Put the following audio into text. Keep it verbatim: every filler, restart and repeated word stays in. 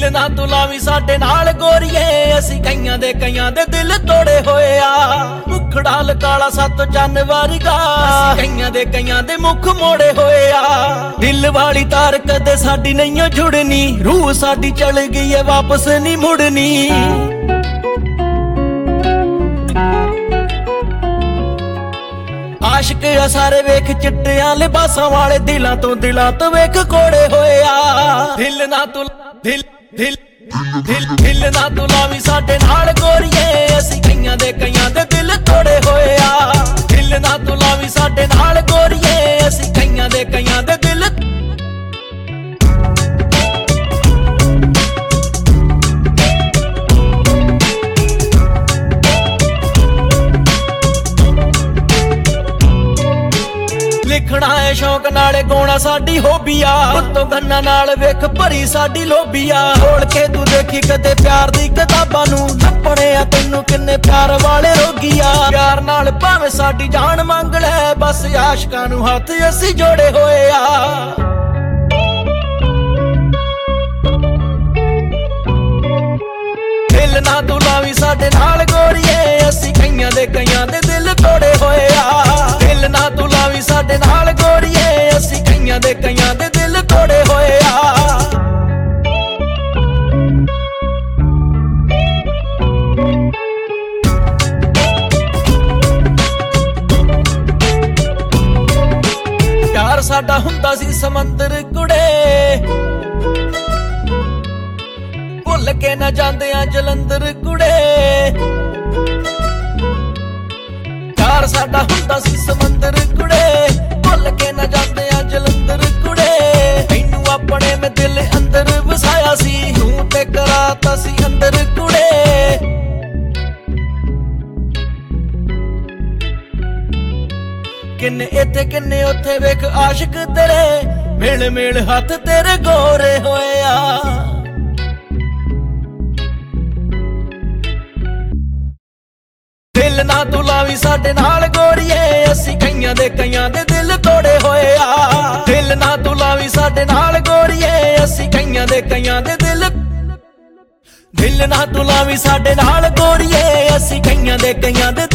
ਦਿਲ ਨਾ ਤੂੰ ਲਾਵੀਂ ਸਾਡੇ ਨਾਲ ਗੋਰੀਏ, ਅਸੀਂ ਕਈਆਂ ਦੇ ਕਈਆਂ ਦੇ ਦਿਲ ਤੋੜੇ ਹੋਏ ਆ। ਮੁਖੜਾ ਲਕਾਲਾ ਸੱਤ ਚੰਨ ਵਰਗਾ, ਅਸੀਂ ਕਈਆਂ ਦੇ ਕਈਆਂ ਦੇ ਮੁਖ ਮੋੜੇ ਹੋਏ ਆ। ਦਿਲ ਵਾਲੀ ਤਾਰ ਕਦੇ ਸਾਡੀ ਨਹੀਂ ਜੁੜਨੀ, ਰੂਹ ਸਾਡੀ ਚਲ ਗਈ ਏ ਵਾਪਸ ਨਹੀਂ ਮੁੜਨੀ। ਆਸ਼ਕ ਆ ਸਾਰੇ ਵੇਖ ਚਿੱਟਿਆਂ ਲਿਬਾਸਾਂ ਵਾਲੇ, ਦਿਲਾਂ ਤੋਂ ਦਿਲਾਂ ਤੋਂ ਵੇਖ ਕੋੜੇ ਹੋਏ ਆ। ਦਿਲ ਨਾ ਤੂੰ ਦਿਲ ਦਿਲ ਦਿਲ ਦਿਲ ਨਾ ਤੂੰ ਲਾਵੀਂ ਸਾਡੇ ਨਾਲ ਗੋਰੀਏ, ਅਸੀਂ ਕਈਆਂ ਦੇ ਕਈਆਂ ਦੇ ਦਿਲ ਤੋੜੇ ਹੋਏ ਆ। ਦਿਲ ਨਾ ਤੂੰ ਲਾਵੀਂ ਸਾਡੇ ਨਾਲ ਗੋਰੀਏ, ਅਸੀਂ ਕਈਆਂ ਦੇ ਕਈਆਂ ਦੇ ਦਿਲ। ਲਿਖਣਾ ਏ ਸ਼ੌਕ ਨਾਲੇ ਗਾਉਣਾ ਸਾਡੀ ਹੋਬੀ ਆ, ਉੱਤੋਂ ਗੰਨਾਂ ਨਾਲ ਵੇਖ ਭਰੀ ਸਾਡੀ ਲੋਬੀ ਆ। ਖੋਲ ਕੇ ਤੂੰ ਦੇਖੀ ਕਦੇ ਪਿਆਰ ਦੀ ਕਿਤਾਬਾਂ ਨੂੰ, ਲੱਭਣੇ ਆ ਤੈਨੂੰ ਕਿੰਨੇ ਪਿਆਰ ਵਾਲੇ ਰੋਗੀ ਆ। ਪਿਆਰ ਨਾਲ ਭਾਵੇਂ ਸਾਡੀ ਜਾਨ ਮੰਗ ਲੈ, ਬਸ ਆਸ਼ਕਾਂ ਨੂੰ ਹੱਥ ਅਸੀਂ ਜੋੜੇ ਹੋਏ ਆ। ਦਿਲ ਨਾ ਤੂੰ ਲਾਵੀਂ ਸਾਡੇ ਨਾਲ ਗੋਰੀਏ, ਅਸੀਂ ਕਈਆਂ ਦੇ ਕਈਆਂ ਦੇ ਦਿਲ ਤੋੜੇ ਹੋਏ ਆ। ਦਿਲ ਨਾ ਤੂੰ ਲਾਵੀਂ ਸਾਡੇ ਨਾਲ ਗੋਰੀਏ, ਅਸੀਂ ਕਈਆਂ ਦੇ ਕਈਆਂ ਦੇ ਦਿਲ ਤੋੜੇ ਹੋਏ ਆ। ਪਿਆਰ ਸਾਡਾ ਹੁੰਦਾ ਸੀ ਸਮੁੰਦਰ ਕੁੜੇ, ਭੁੱਲ ਕੇ ਨਾ ਜਾਂਦੇ ਆ ਜਲੰਧਰ ਕੁੜੇ। ਪਿਆਰ ਸਾਡਾ ਹੁੰਦਾ ਸੀ ਸਮੁੰਦਰ ਕੁੜੇ, ਭੁੱਲ ਕੇ ਨਾ ਜਾਂਦੇ ਆ ਜਲੰਧਰ ਕੁੜੇ। ਤੈਨੂੰ ਆਪਣੇ ਮੈਂ ਦਿਲ ਅੰਦਰ ਵਸਾਇਆ ਸੀ, ਤੂੰ ਤੇ ਕਰਾਤਾ ਸੀ ਅੰਦਰ ਕੁੜੇ। ਕਿੰਨੇ ਇੱਥੇ ਕਿੰਨੇ ਉੱਥੇ ਵੇਖ ਆਸ਼ਿਕ ਤੇਰੇ, ਮਿਲ ਮਿਲ ਹੱਥ ਤੇਰੇ ਗੋਰੇ ਹੋਏ ਆ। ਦਿਲ ਨਾ ਤੂੰ ਲਾਵੀਂ ਸਾਡੇ ਨਾਲ ਗੋਰੀਏ, ਅਸੀਂ ਕਈਆਂ ਦੇ ਕਈਆਂ ਦੇ ਦਿਲ ਤੋੜੇ ਹੋਏ ਆ। ਦਿਲ ਨਾ ਤੂੰ ਲਾਵੀਂ ਸਾਡੇ ਨਾਲ ਗੋਰੀਏ, ਅਸੀਂ ਕਈਆਂ ਦੇ ਕਈਆਂ ਦੇ ਦਿਲ। ਦਿਲ ਨਾ ਤੂੰ ਲਾਵੀਂ ਸਾਡੇ ਨਾਲ ਗੋਰੀਏ, ਅਸੀਂ ਕਈਆਂ ਦੇ ਕਈਆਂ ਦੇ